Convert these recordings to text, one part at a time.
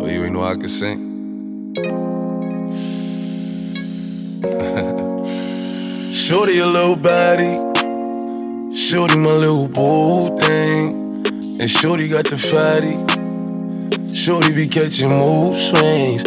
you ain't know I could sing. Shorty a little baddie, shorty my little boo thing, and shorty got the fatty. Shorty be catching mood swings.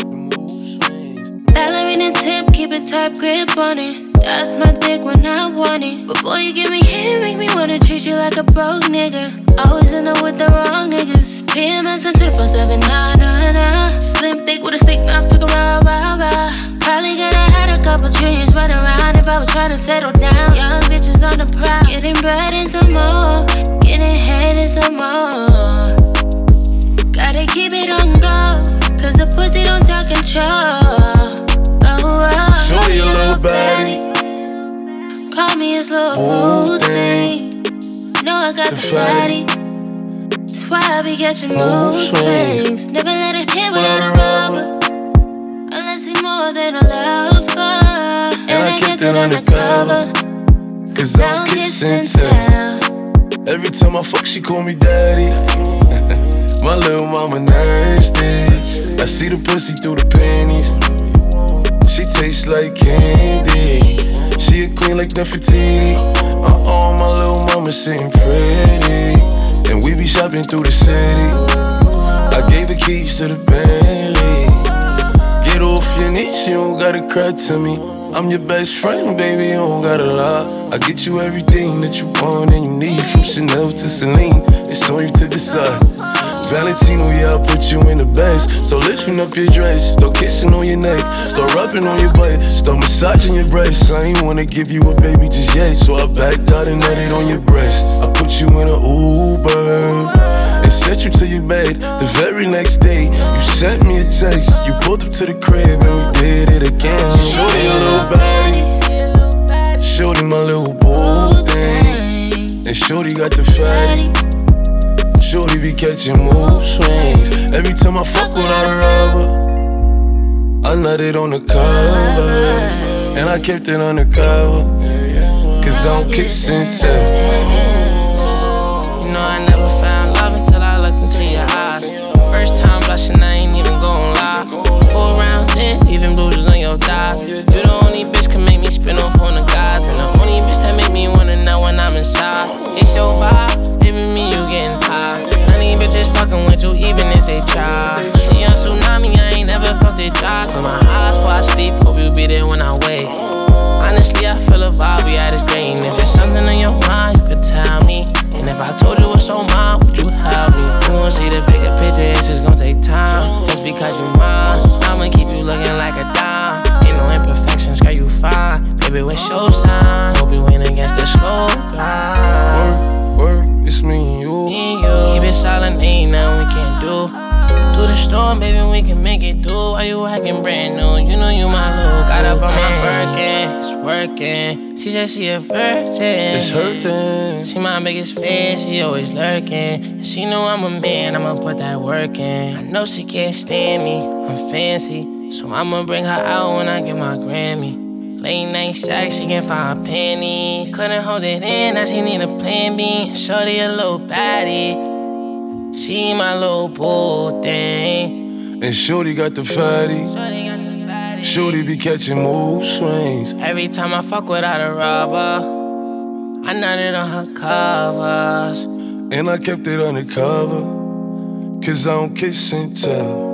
Ballerina tip, keep a tight grip on it. That's my dick when I want it. But boy, you give me hit, make me wanna treat you like a broke nigga. Always end up with the wrong niggas. PMS and 24/7, nah. Slim thick with a stick mouth, took a rah. Probably gonna had a couple dreams run around if I was trying to settle down. Young bitches on the prowl, getting bread and some more, getting head and some more. Gotta keep it on go, cause the pussy don't talk control. Shorty a little baddie, call me his little boo thing. Know I got the fatty, that's why I be catching mood swings. Never let it hit without a rubber, unless he's more than a lover. And I kept it undercover, cause I'm kiss and tell. Every time I fuck, she call me daddy. My little mama nasty. I see the pussy through the panties. She tastes like candy. She a queen like Nefertiti. My little mama sitting pretty, and we be shopping through the city. I gave her keys to the Bentley. Get off your knees, you don't gotta cry to me. I'm your best friend, baby, you don't gotta lie. I get you everything that you want and you need. From Chanel to Celine, it's on you to decide. Valentino, yeah, I put you in the best. So lifting up your dress, start kissing on your neck, start rubbing on your butt, start massaging your breasts. I ain't wanna give you a baby just yet, so I backed out and nutted on your breast. I put you in an Uber and sent you to your bed. The very next day, you sent me a text. You pulled up to the crib and we did it again. Shorty a little baddie, shorty my little boo thing, and shorty got the fatty. Shorty be catching mood swings. Every time I fuck without a rubber, I nutted on the covers, and I kept it undercover, cause I don't kiss and tell. You know I never found love until I looked into your eyes. First time blushing, I ain't even gon' lie. 4 round 10, even bruises on your thighs. You the only bitch can make me spin off on the guys, and the only bitch that make me wanna know when I'm inside. It's your vibe, baby, me you getting high. Honey bitches fucking with you even if they try. See on tsunami, I ain't never felt it dry. Close my eyes before I sleep, hope you be there when I wake. Honestly, I feel a vibe, we at this great. And if there's something on your mind, you could tell me. And if I told you what's on mine, would you help me? You won't see the bigger picture, it's just gon' take time. Just because you mine, I'ma keep you looking like a dime. Ain't no imperfections, girl, you fine. Baby, what's your sign? Hope you win against the slow grind. Work, it's me and you. Keep it silent, ain't nothing we can't do. Through the storm, baby, we can make it through. Why you acting brand new? You know you my little. Got up on my Birkin, it's working. She said she a virgin. It's hurting. She my biggest fan, she always lurking. And she know I'm a man, I'ma put that work in. I know she can't stand me, I'm fancy, so I'ma bring her out when I get my Grammy. Late night sex, she can find her panties. Couldn't hold it in, now she need a plan B. Shorty a little baddie, she my little boo thing, and shorty got the fatty. Shorty be catching mood swings. Every time I fuck without a rubber, I nutted on her covers, and I kept it undercover, cause I don't kiss and tell.